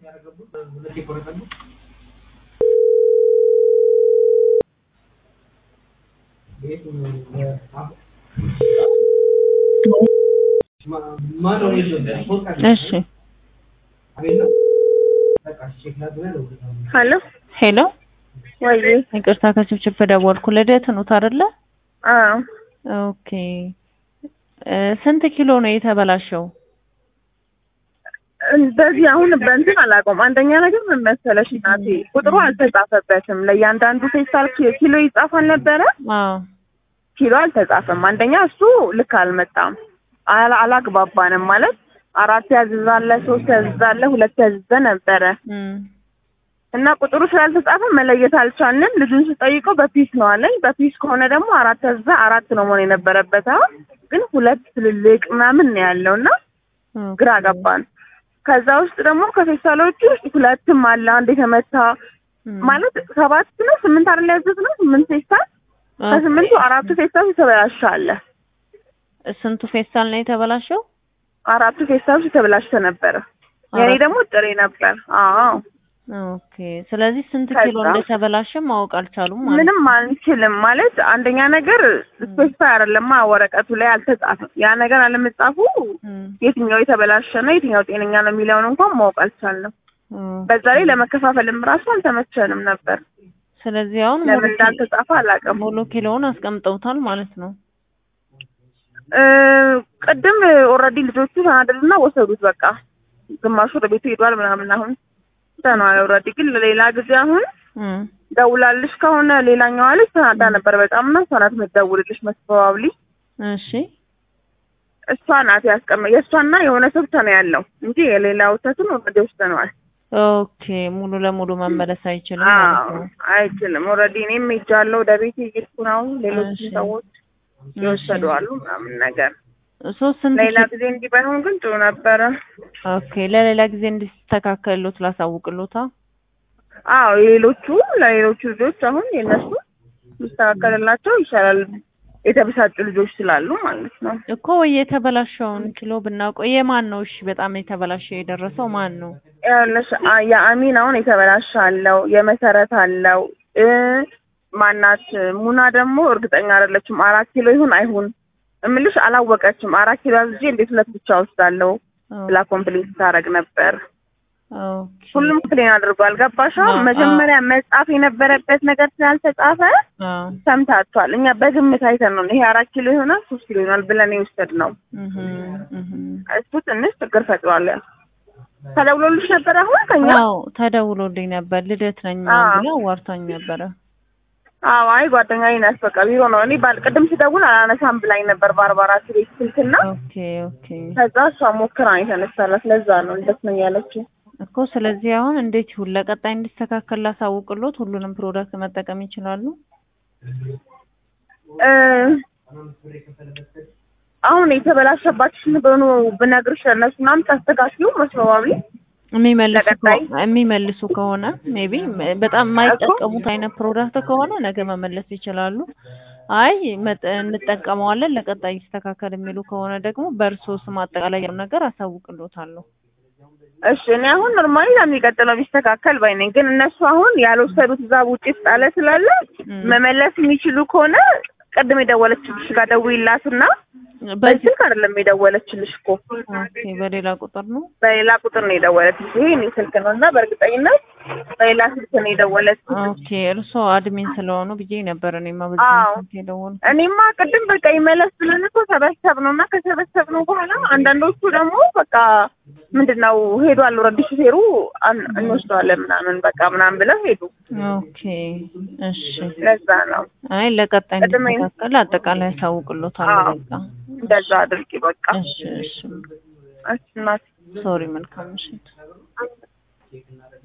እሺ ሄሎ ሄሎ ወይ ይቅርታ ከችብችብ ደወልኩ ልደት ነው አይደለ? አዎ ኦኬ ስንት ኪሎ ነው የተበላሸው? እንደዚህ አሁን በእንትን አላውቀውም። አንደኛ ነገር ምን መሰለሽ እናቴ ቁጥሩ አልተጻፈበትም። ለእያንዳንዱ ፌስታል ኪሎ ይጻፋል ነበረ። አዎ ኪሎ አልተጻፈም። አንደኛ እሱ ልክ አልመጣም። አላግባባንም ማለት 4 ያዝዛለ 3 ያዝዛለ 2 ያዝዘ ነበረ እና ቁጥሩ ስላልተጻፈ መለየት አልቻልንም። ልጁን ስጠይቀው በፒስ ነው አለኝ። በፒስ ከሆነ ደግሞ 4 ያዝዛ 4 ነው መሆን የነበረበት። ግን 2 ትልልቅ ምናምን ነው ያለውና ግራ ገባን። ከዛ ውስጥ ደግሞ ከፌስታሎቹ ውስጥ 2ም አለ አንድ የተመታ ማለት 7 ነው 8 አይደል ያዝዝነው 8 ፌስታል ከ8ቱ 4ቱ ፌስታል ተበላሽቷል። ስንቱ ፌስታል ነው የተበላሸው? 4ቱ ፌስታሎች ተበላሽተ ነበር። የኔ ደግሞ ጥሬ ነበር። አዎ ኦኬ። ስለዚህ ስንት ኪሎ እንደተበላሸ ማወቅ አልቻሉም ማለት ምንም አንችልም ማለት አንደኛ ነገር ስፔሲፋይ አይደለም ወረቀቱ ላይ አልተጻፈም። ያ ነገር አለመጻፉ የትኛው የተበላሸ ነው የትኛው ጤነኛ ነው የሚለውን እንኳን ማወቅ አልቻልንም። በዛ ላይ ለመከፋፈልም ራሱ አልተመቸንም ነበር። ስለዚህ አሁን ለምን እንዳልተጻፈ አላውቅም። ሙሉ ኪሎውን አስቀምጠውታል ማለት ነው። ቅድም ኦልሬዲ ልጆቹ ተናደዱና ወሰዱት። በቃ ግማሹ ወደ ቤቱ ሄዷል ምናምን አሁን ተናል ኦልሬዲ። ግን ለሌላ ጊዜ አሁን ደውላልሽ ከሆነ ሌላኛዋ ልጅ ተናዳ ነበር በጣም እና እሷ ናት የምትደውልልሽ መስዋዕብሊ። እሺ እሷ ናት የእሷና የሆነ ሰው ብቻ ነው ያለው እንጂ የሌላው ተቱን ወደ ወስደነዋል። ኦኬ ሙሉ ለሙሉ መመለስ አይችልም ማለት ነው። አይችልም። ኦልሬዲ እኔም ሄጃለሁ ወደ ቤቴ እየሄድኩ ነው። ሌሎች ሰዎች ይወሰዱ አሉ ምናምን ነገር ሌላ ጊዜ እንዲህ ባይሆን ግን ጥሩ ነበረ። ኦኬ ለሌላ ጊዜ እንዲስተካከሉት ላሳውቅሎታ። አዎ ለሌሎቹ ልጆች አሁን የነሱ ይስተካከልላቸው ይሻላል የተበሳጩ ልጆች ስላሉ ማለት ነው እኮ። የተበላሸውን ኪሎ ብናውቀው የማን ነው? እሺ በጣም የተበላሸው የደረሰው ማን ነው? የአሚን አሁን የተበላሸ አለው የመሰረት አለው ማናት ሙና ደግሞ እርግጠኛ አይደለችም 4 ኪሎ ይሁን አይሁን እምልሽ አላወቀችም። 4 ኪሎ አዝጄ እንዴት 2 ብቻ ወስዳለሁ ብላ ኮምፕሊት ታረግ ነበር። ኦኬ ሁሉም ክሊን አድርጓል። ገባሽ? መጀመሪያ መጻፍ የነበረበት ነገር ስላልተጻፈ ሰምታችኋል። እኛ በግምት አይተን ነው ይሄ 4 ኪሎ ይሆናል 3 ኪሎ ይሆናል ብለን የወሰድነው። እሱ ትንሽ ችግር ፈጥሯል። ተደውሎልሽ ነበር አሁን ከኛ? አዎ ተደውሎልኝ ነበር። ልደት ነኝ ብላ አዋርታኝ ነበር። አዎ አይ ጓደኛዬ ናት በቃ ቢሮ ነው። እኔ ቅድም ስደውል አላነሳም ብላኝ ነበር ባርባራ ሲሪስ ስልክና ኦኬ ከዛ እሷ ሞክራ የተነሳላት ለዛ ነው እንደት ነው ያለችው እኮ። ስለዚህ አሁን እንዴት ይሁን ለቀጣይ እንዲስተካከል ላሳውቅሎት ሁሉንም ፕሮዳክት መጠቀም ይችላሉ? አሁን የተበላሸባችሁን በሆነ ብነግርሽ ለነሱ ምናምን ታስተካክሉ መስዋዕብሊ የሚመልሱ ከሆነ ሜቢ በጣም የማይጠቀሙት አይነት ፕሮዳክት ከሆነ ነገ መመለስ ይችላሉ። አይ እንጠቀመዋለን ለቀጣይ ይስተካከል የሚሉ ከሆነ ደግሞ በእርሶ ስም አጠቃላይ ነገር አሳውቅሎታለሁ። እሺ እኔ አሁን ኖርማሊ ለሚቀጥለው ቢስተካከል ባይ ነኝ። ግን እነሱ አሁን ያልወሰዱት እዛ ውጪ ስጣለ ስላለ መመለስ የሚችሉ ከሆነ ቀድም የደወለችልሽ ጋር ደውይላትና በስልክ አይደለም የደወለችልሽ እኮ። ኦኬ በሌላ ቁጥር ነው? በሌላ ቁጥር ነው የደወለችልሽ። ይሄ እኔ ስልክ ነውና በእርግጠኝነት በሌላ ስልክ ነው የደወለችልሽ። ኦኬ እርሶ አድሚን ስለሆኑ ብዬ ነበር እኔማ በዚህ የደወልኩት። እኔማ ቅድም በቃ ይመለስ ብለን እኮ ሰበሰብነውና ከሰበሰብነው በኋላ አንዳንዶቹ ደግሞ በቃ ምንድነው ሄዷል ኦልሬዲ ሹፌሩ እንወስደዋለን ምናምን በቃ ምናምን ብለው ሄዱ። ኦኬ እሺ ለዛ ነው። አይ ለቀጣይ እንዲስተካከል አጠቃላይ አሳውቅሎታለሁ በቃ። እንደዛ አድርጊ በቃ። እሺ እናት ሶሪ መልካም ምሽት።